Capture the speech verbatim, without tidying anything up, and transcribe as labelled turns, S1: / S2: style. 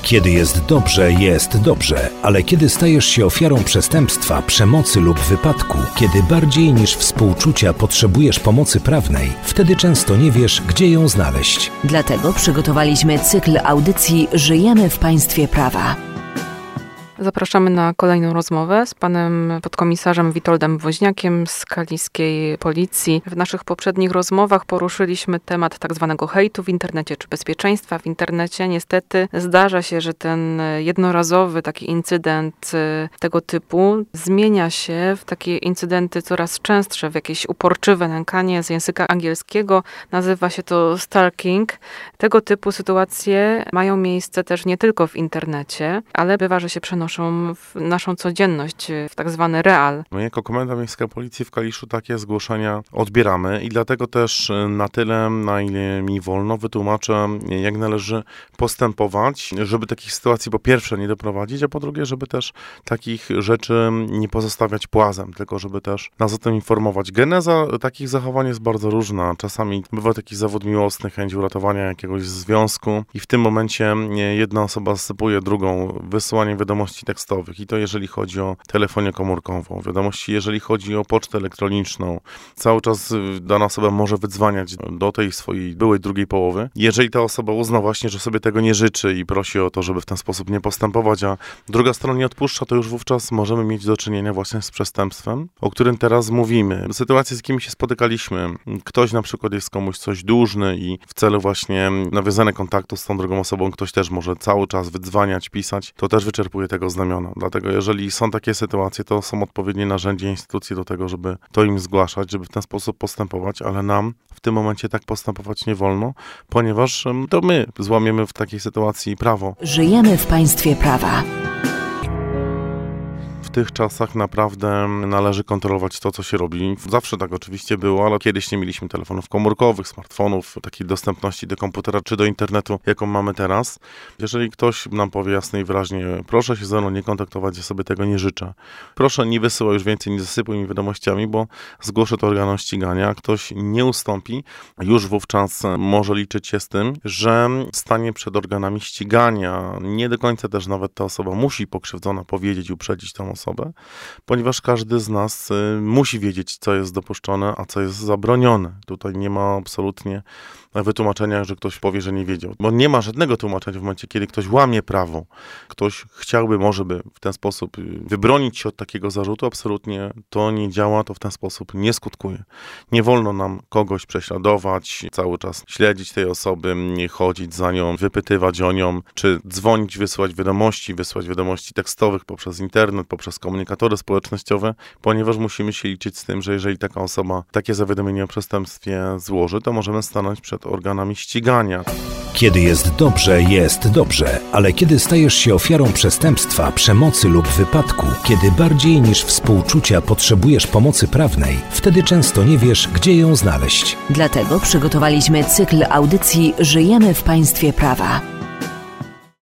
S1: Kiedy jest dobrze, jest dobrze, ale kiedy stajesz się ofiarą przestępstwa, przemocy lub wypadku, kiedy bardziej niż współczucia potrzebujesz pomocy prawnej, wtedy często nie wiesz, gdzie ją znaleźć.
S2: Dlatego przygotowaliśmy cykl audycji Żyjemy w państwie prawa.
S3: Zapraszamy na kolejną rozmowę z panem podkomisarzem Witoldem Woźniakiem z kaliskiej policji. W naszych poprzednich rozmowach poruszyliśmy temat tak zwanego hejtu w internecie, czy bezpieczeństwa w internecie. Niestety zdarza się, że ten jednorazowy taki incydent tego typu zmienia się w takie incydenty coraz częstsze, w jakieś uporczywe nękanie z języka angielskiego. Nazywa się to stalking. Tego typu sytuacje mają miejsce też nie tylko w internecie, ale bywa, że się przenoszą w naszą codzienność, w tak zwany real.
S4: My jako Komenda Miejska Policji w Kaliszu takie zgłoszenia odbieramy i dlatego też na tyle, na ile mi wolno, wytłumaczę, jak należy postępować, żeby takich sytuacji po pierwsze nie doprowadzić, a po drugie, żeby też takich rzeczy nie pozostawiać płazem, tylko żeby też nas o tym informować. Geneza takich zachowań jest bardzo różna. Czasami bywa taki zawód miłosny, chęć uratowania jakiegoś związku i w tym momencie jedna osoba zasypuje drugą wysyłaniem wiadomości tekstowych i to jeżeli chodzi o telefonię komórkową, wiadomości jeżeli chodzi o pocztę elektroniczną. Cały czas dana osoba może wydzwaniać do tej swojej byłej drugiej połowy. Jeżeli ta osoba uzna właśnie, że sobie tego nie życzy i prosi o to, żeby w ten sposób nie postępować, a druga strona nie odpuszcza, to już wówczas możemy mieć do czynienia właśnie z przestępstwem, o którym teraz mówimy. Sytuacje, z jakimi się spotykaliśmy. Ktoś na przykład jest komuś coś dłużny i w celu właśnie nawiązania kontaktu z tą drugą osobą ktoś też może cały czas wydzwaniać, pisać, to też wyczerpuje tego znamiona. Dlatego jeżeli są takie sytuacje, to są odpowiednie narzędzia, instytucje do tego, żeby to im zgłaszać, żeby w ten sposób postępować, ale nam w tym momencie tak postępować nie wolno, ponieważ to my złamiemy w takiej sytuacji prawo.
S2: Żyjemy w państwie prawa.
S4: W tych czasach naprawdę należy kontrolować to, co się robi. Zawsze tak oczywiście było, ale kiedyś nie mieliśmy telefonów komórkowych, smartfonów, takiej dostępności do komputera czy do internetu, jaką mamy teraz. Jeżeli ktoś nam powie jasno i wyraźnie, proszę się ze mną nie kontaktować, ja sobie tego nie życzę. Proszę nie wysyłaj już więcej, nie zasypuj mi wiadomościami, bo zgłoszę to organom ścigania. Ktoś nie ustąpi, już wówczas może liczyć się z tym, że stanie przed organami ścigania. Nie do końca też nawet ta osoba musi pokrzywdzona powiedzieć i uprzedzić tą osobę, ponieważ każdy z nas y, musi wiedzieć, co jest dopuszczone, a co jest zabronione. Tutaj nie ma absolutnie wytłumaczenia, że ktoś powie, że nie wiedział. Bo nie ma żadnego tłumaczenia w momencie, kiedy ktoś łamie prawo. Ktoś chciałby, może by w ten sposób wybronić się od takiego zarzutu. Absolutnie to nie działa, to w ten sposób nie skutkuje. Nie wolno nam kogoś prześladować, cały czas śledzić tej osoby, nie chodzić za nią, wypytywać o nią, czy dzwonić, wysyłać wiadomości, wysyłać wiadomości tekstowych poprzez internet, poprzez komunikatory społecznościowe, ponieważ musimy się liczyć z tym, że jeżeli taka osoba takie zawiadomienie o przestępstwie złoży, to możemy stanąć przed organami ścigania.
S1: Kiedy jest dobrze, jest dobrze, ale kiedy stajesz się ofiarą przestępstwa, przemocy lub wypadku, kiedy bardziej niż współczucia potrzebujesz pomocy prawnej, wtedy często nie wiesz, gdzie ją znaleźć.
S2: Dlatego przygotowaliśmy cykl audycji Żyjemy w państwie prawa.